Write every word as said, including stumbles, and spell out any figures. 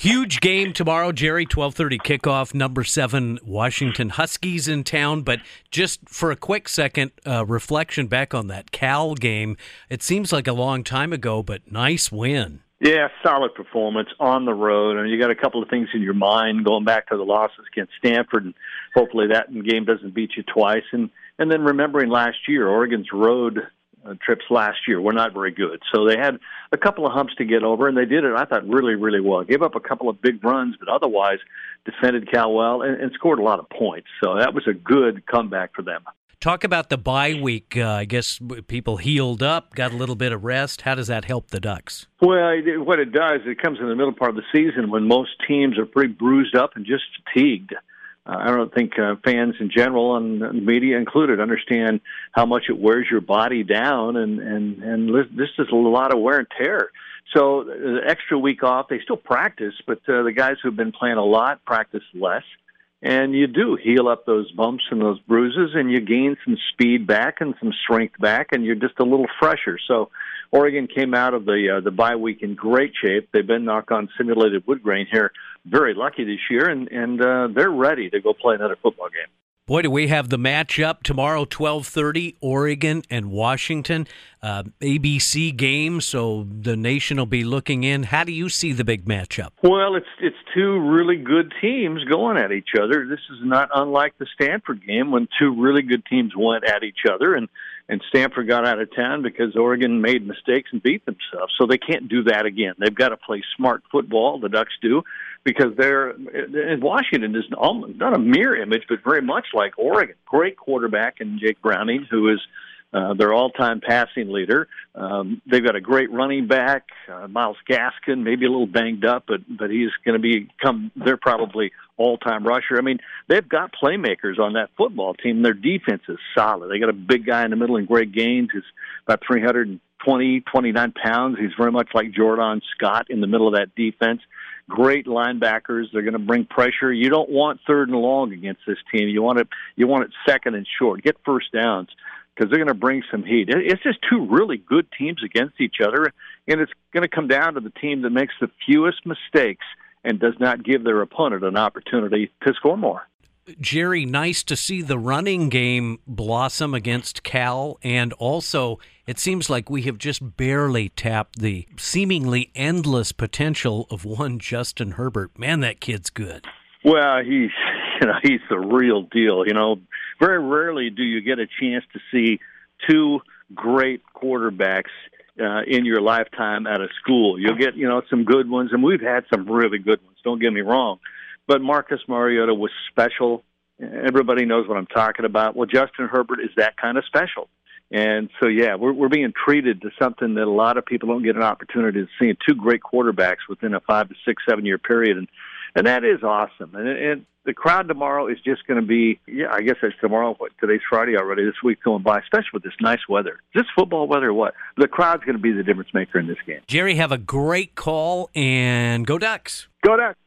Huge game tomorrow, Jerry, twelve thirty kickoff, number seven Washington Huskies in town. But just for a quick second, uh, reflection back on that Cal game, it seems like a long time ago, but nice win. Yeah, solid performance on the road. And you got a couple of things in your mind going back to the losses against Stanford, and hopefully that game doesn't beat you twice. And, and then remembering last year, Oregon's road uh, trips last year were not very good. So they had a couple of humps to get over, and they did it, I thought, really, really well. Gave up a couple of big runs, but otherwise defended Cal well and, and scored a lot of points. So that was a good comeback for them. Talk about the bye week. Uh, I guess people healed up, got a little bit of rest. How does that help the Ducks? Well, it, what it does, it comes in the middle part of the season when most teams are pretty bruised up and just fatigued. Uh, I don't think uh, fans in general, and the media included, understand how much it wears your body down, and, and, and this is a lot of wear and tear. So the extra week off, they still practice, but uh, the guys who've been playing a lot practice less. And you do heal up those bumps and those bruises, and you gain some speed back and some strength back, and you're just a little fresher. So Oregon came out of the uh, the bye week in great shape. They've been knock on simulated wood grain here, very lucky this year, and, and uh, they're ready to go play another football game. Boy, do we have the matchup tomorrow, twelve thirty, Oregon and Washington. Uh, A B C game, so the nation will be looking in. How do you see the big matchup? Well, it's it's two really good teams going at each other. This is not unlike the Stanford game when two really good teams went at each other, and, and Stanford got out of town because Oregon made mistakes and beat themselves. So they can't do that again. They've got to play smart football, the Ducks do, because they're in Washington is almost, not a mirror image, but very much like Oregon. Great quarterback in Jake Browning, who is uh, their all-time passing leader. Um, they've got a great running back, uh, Myles Gaskin, maybe a little banged up, but but he's going to become their probably all-time rusher. I mean, they've got playmakers on that football team. Their defense is solid. They got a big guy in the middle, and Greg Gaines, who's about three hundred twenty, twenty-nine pounds. He's very much like Jordan Scott in the middle of that defense. Great linebackers. They're going to bring pressure. You don't want third and long against this team. You want it. You want it second and short. Get first downs because they're going to bring some heat. It's just two really good teams against each other, and it's going to come down to the team that makes the fewest mistakes and does not give their opponent an opportunity to score more. Jerry, nice to see the running game blossom against Cal, and also it seems like we have just barely tapped the seemingly endless potential of one Justin Herbert. Man, that kid's good. Well, he's you know he's the real deal. You know, very rarely do you get a chance to see two great quarterbacks uh, in your lifetime at a school. You'll get you know some good ones, and we've had some really good ones. Don't get me wrong. But Marcus Mariota was special. Everybody knows what I'm talking about. Well, Justin Herbert is that kind of special. And so, yeah, we're, we're being treated to something that a lot of people don't get an opportunity to see, two great quarterbacks within a five to six, seven-year period. And and that is awesome. And, and the crowd tomorrow is just going to be, yeah, I guess it's tomorrow. What, today's Friday already. This week's going by, especially with this nice weather. Is this football weather or what? The crowd's going to be the difference maker in this game. Jerry, have a great call, and go Ducks. Go Ducks.